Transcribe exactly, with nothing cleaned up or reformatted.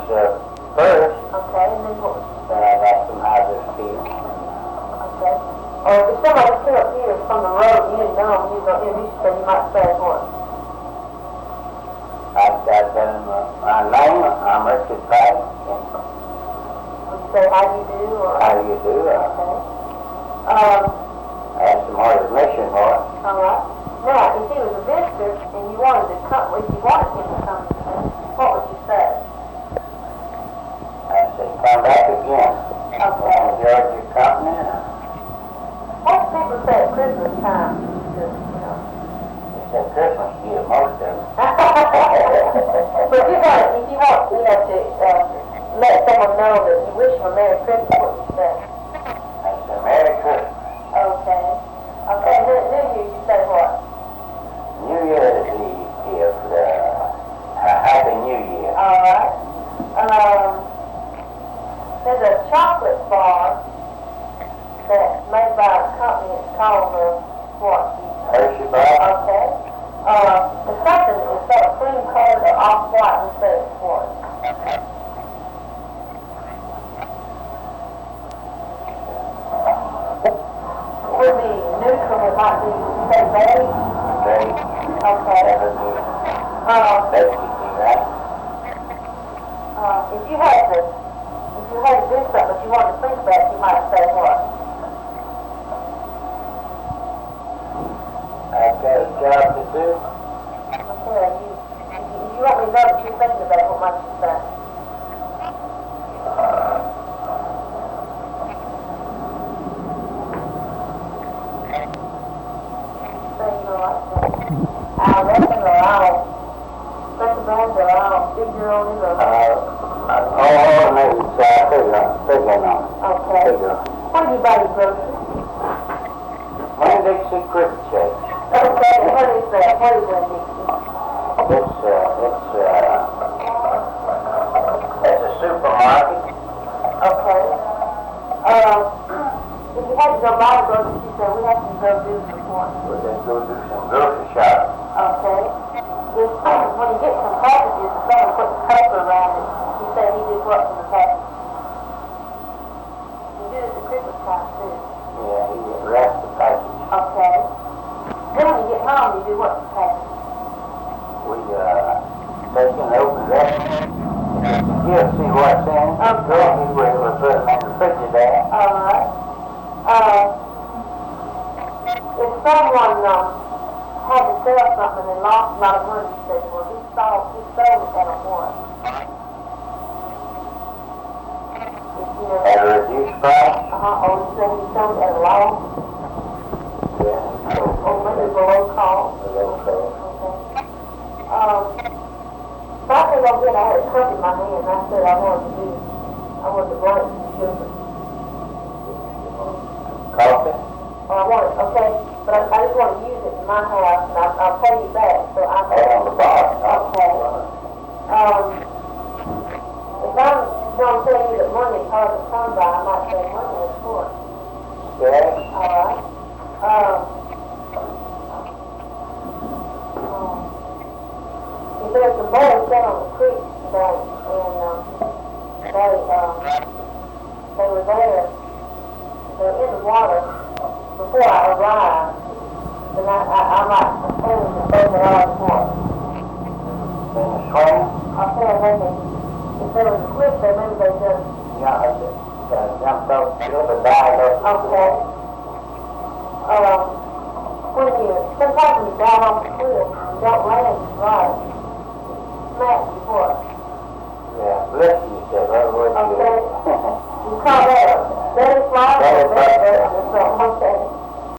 uh, first. Okay, and then what? Then I'd ask them how they feel. Okay. Or if somebody came up here from the road and you didn't know them, you go introduce yourself, you might say what? I'd, I'd tell them uh, my name, I'm Richard Pike, and Would you say how do you do? Or, how do you do? Uh, okay. Um, ask them what his mission was. all right. Now, if he was a visitor and you wanted to come, if you wanted him to come, what would you say? I'd say, come back again. Okay. Enjoyed your company. What do people say at Christmas time? Just, you know. They said Christmas, you get most of it. But if you want, if you want, you know, to uh, let someone know that you wish them a Merry Christmas, what would you say? I said, Merry Christmas. Okay. Okay, New, New Year, you say what? New Year's Eve gift, uh, a Happy New Year. All right. Um, there's a chocolate bar that's made by a company. It's called uh, what? Hershey bar. Okay. Uh, it's something that's got a cream colored or off-white and says what? It would be neutral. It might be say beige. Great. Okay. That would be Uh, basically right. uh, if you had to, if you had to do something, if you wanted to think about it, you might say what? I've got a job to do. Okay, you, you, you want me to know that you're thinking about it, what might you say? Say, you know, like that. I reckon they're all, recommend they're all figure-only, or, Uh, oh, maybe so. I figure, figure on it. okay. Figure. What do you buy your groceries? When did they see cricket chase? Okay, what is that? What is that, Dixie? It's, uh, it's, uh, it's a supermarket. Okay. Um, if you had to go buy groceries, you said we have to go do some more. We're going to go do some grocery shopping. Okay. If, when you get some packages, if someone puts paper around it, you say he did what for the package? You do it at Christmas time too. Yeah, he wrapped the package. Okay. Then when you get home, you do what for the package? We, uh, take and open that. You'll see what's in it. Okay. We will put them in the refrigerator. All right. Uh, if someone um, had to sell something and lost a lot of money, you say, well, he sold, he sold it at a one. If, you know, At a reduced price. uh-huh, or you say he sold it at a loss, Yeah. or maybe below cost. Below cost. Okay. Um, my thing I did, I had a cup in my hand, and I said I wanted to do, I wanted to blank some sugar. Coffee? Or I wanted, okay, but I, I just want to use it in my house, and I, I'll pay you back, so I Oh, on the bar. Okay. Um, if I'm going to tell you that money is hard to come by, I might say money is short. Yeah. All right. Um, um, if there's some boys down on the creek today, and um, they um, they were there, they were in the water before I arrived, then I, I, I might assume that they were all in the water. In the swing? I'll tell you maybe, if there was a cliff there, maybe they just, Yeah, I just, uh, jumped off the cliff and died off. okay. Um, when you, sometimes when you dive off the cliff, you don't land right. Smack you what? Yeah, bless you.